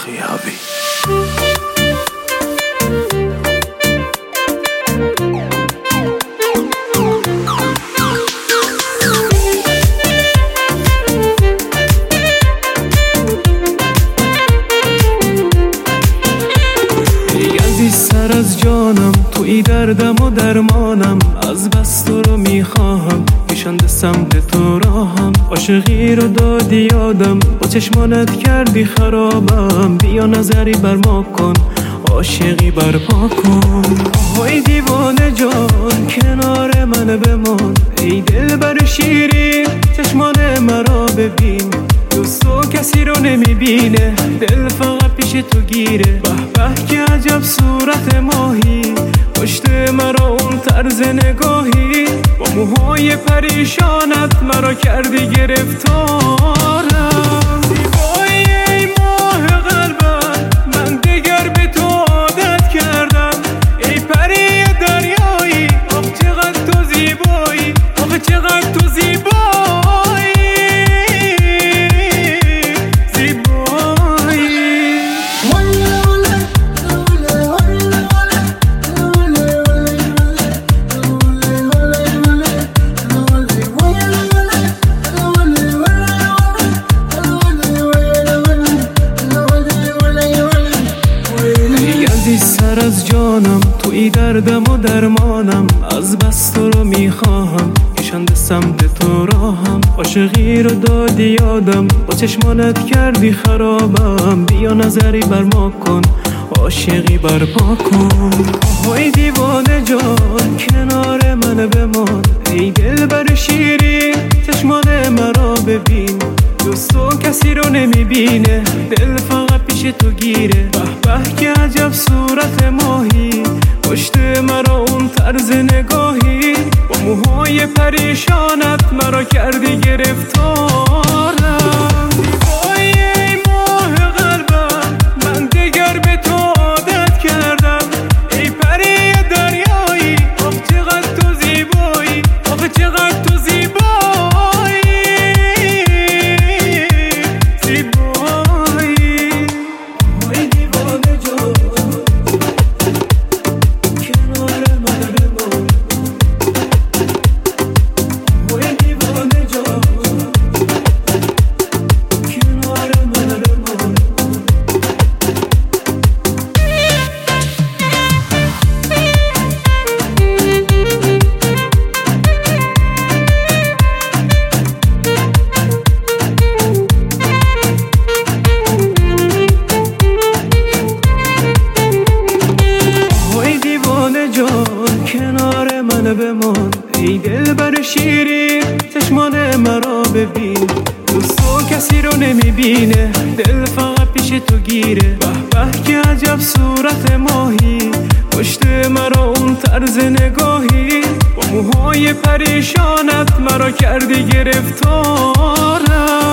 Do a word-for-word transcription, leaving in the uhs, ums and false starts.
خیابی. سر از جانم توی دردم و درمانم، از بس تو رو میخواهم کشنده سمت تو راهم. عاشقی رو دادی یادم، با چشمانت کردی خرابم. بیا نظری بر ما کن، عاشقی برپا کن. آهای دیوانه جان کنار من بمان، ای دل بر شیرین چشمان مرا ببین. دوست تو کسی رو نمیبینه، دل فقط پیش تو گیره. به به که عجب صورت ماهی، پشت مرا اون طرز نگاهی. با موهای پریشانت مرا کردی گرفتارم. زیبایی ای ماه قلبم، من دگر به تو عادت کردم. ای پری دریایی، آخ چقدر تو زیبایی، آخ چقدر تو زیبایی. سر از جانم توی دردم و درمانم، از بس تو رو میخواهم کشنده سمت تو راهم. عاشقی رو دادی یادم، با چشمانت کردی خرابم. بیا نظری بر ما کن، عاشقی برپا کن. آهای دیوانه جان کنار من بمان، ای دل بر شیرین چشمان مرا ببین. دوست تو کسی رو نمیبینه، دل فقط پیش تو گیره. به به که عجب صورت ماهی، پشت مرا اون طرز نگاهی. با موهای پریشانت مرا کردی گرفتارم. زیبایی ای ماه قلبم، من دگر به تو عادت کردم. ای پری دریایی، آخ چقدر تو زیبایی، آخ چقدر تو زیبایی. کنار من بمان، ای دل بر شیرین چشمان مرا ببین. دوست تو کسی رو نمیبینه، دل فقط پیش تو گیره. به به که عجب صورت ماهی، پشت مرا اون طرز نگاهی. با موهای پریشانت مرا کردی گرفتارم.